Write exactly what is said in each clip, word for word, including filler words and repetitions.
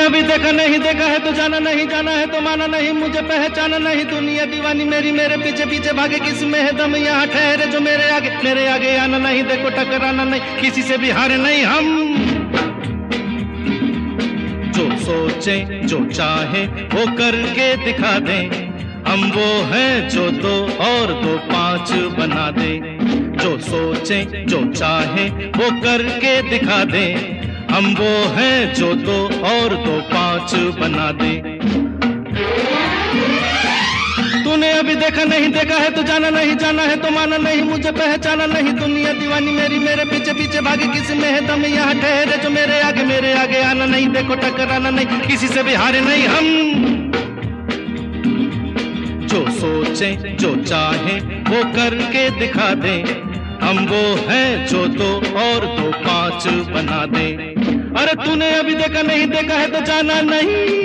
अभी देखा नहीं देखा है तो जाना नहीं, जाना है तो माना नहीं, मुझे पहचाना नहीं। दुनिया दीवानी मेरी, मेरे पीछे पीछे भागे, किस में है दम यहाँ ठहरे जो मेरे आगे, मेरे आगे आना नहीं, देखो टकराना नहीं, किसी से भी हारे नहीं हम। जो सोचे जो चाहे वो करके दिखा दे, हम वो हैं जो दो और दो पांच बना दे। जो सोचे जो चाहे वो करके दिखा दे, हम वो हैं जो दो और दो पांच बना दे। तूने अभी देखा नहीं देखा है तो जाना नहीं, जाना है तो माना नहीं, मुझे पहचाना नहीं। दुनिया दीवानी मेरी, मेरे पीछे पीछे भागे, किसी में है दम यहाँ ठहरे जो मेरे आगे, मेरे आगे आना नहीं, देखो टकराना नहीं, किसी से भी हारे नहीं हम। जो सोचे जो चाहे वो करके दिखा दे, हम वो हैं जो दो और दो पांच बना दे। अरे तूने अभी देखा नहीं देखा है तो जाना नहीं।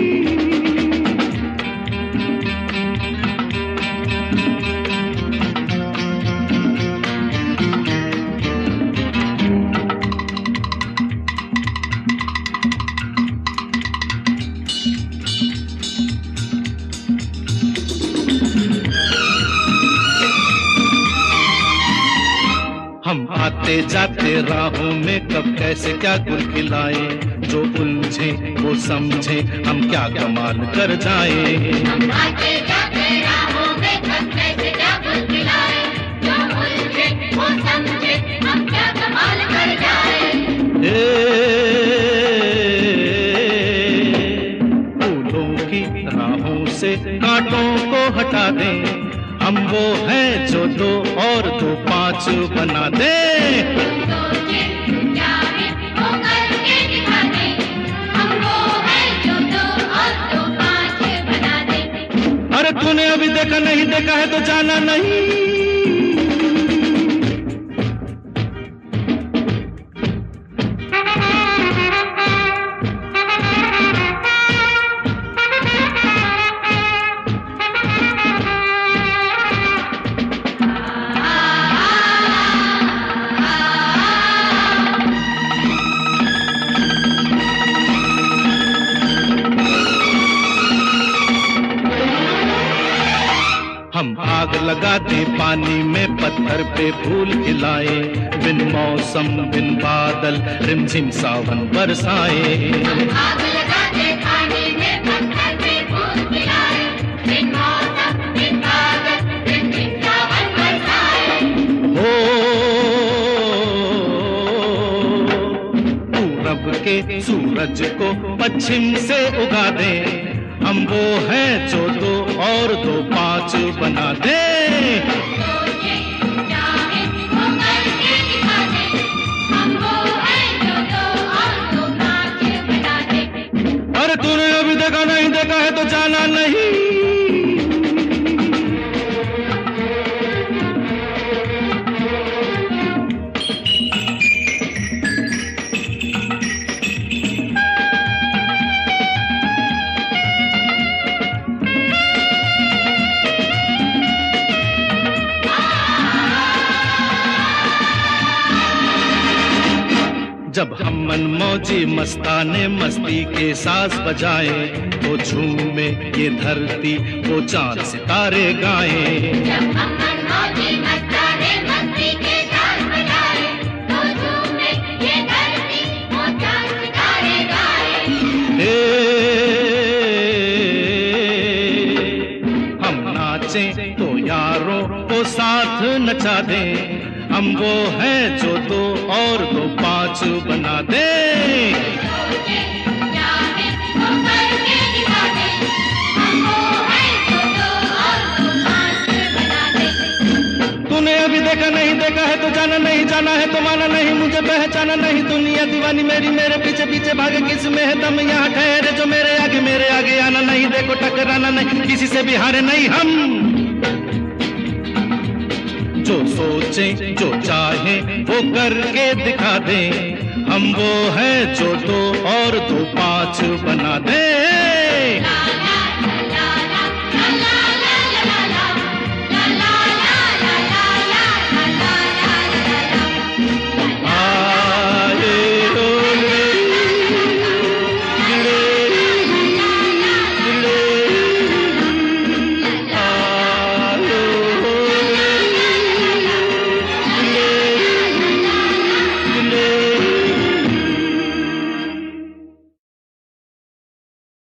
हम आते जाते राहों में कब कैसे क्या गुल खिलाए, जो उलझे वो समझे हम क्या कमाल कर जाए। हम आते जाते राहों में कब कैसे क्या गुल खिलाए, जो उलझे वो समझे हम क्या कमाल कर जाए। फूलों की राहों से कांटों को हटा दे, हम वो हैं जो दो और दो पांच बना दे। सोचे चाहे वो करके दिखा दे, हम वो हैं जो दो और दो पांच बना दे। अरे तूने अभी देखा नहीं देखा है तो जाना नहीं। हम आग लगाते पानी में, पत्थर पे फूल खिलाए, बिन मौसम बिन बादल रिमझिम सावन बरसाए। हम आग लगाते पानी में, पत्थर पे फूल खिलाए, बिन मौसम बिन बादल रिमझिम सावन बरसाए। हो पूरब के सूरज को पश्चिम से उगा दे, हम वो हैं जो दो और दो पांच बना दे। सोचे चाहे वो करके दिखा दे, हम वो हैं जो दो और दो पांच बना दे। अरे तूने अभी देखा नहीं देखा है तो जाना नहीं। जब हम मनमौजी मस्ताने मस्ती के साज बजाए, वो झूमे ये धरती वो चांद सितारे गाए। जब हम मनमौजी मस्ताने मस्ती के साज बजाए, वो झूमे ये धरती वो चांद सितारे गाए। हे हम नाचे तो यारों को साथ नचा दे, हम वो हैं जो दो और दो पांच बना दे। सोचे चाहे वो करके दिखा दे, हम वो हैं जो दो और दो पांच बना दे। तूने अभी देखा नहीं देखा है तो जाना नहीं, जाना है तो माना नहीं, मुझे पहचाना नहीं। दुनिया दीवानी मेरी, मेरे पीछे पीछे भागे, किस में है दम यहाँ ठहरे जो मेरे आगे, मेरे आगे आना नहीं, देखो टकराना नहीं, किसी से भी हारे नहीं हम। जो सोचे जो चाहे वो करके दिखा दे, हम वो हैं जो दो और दो पांच बना दे।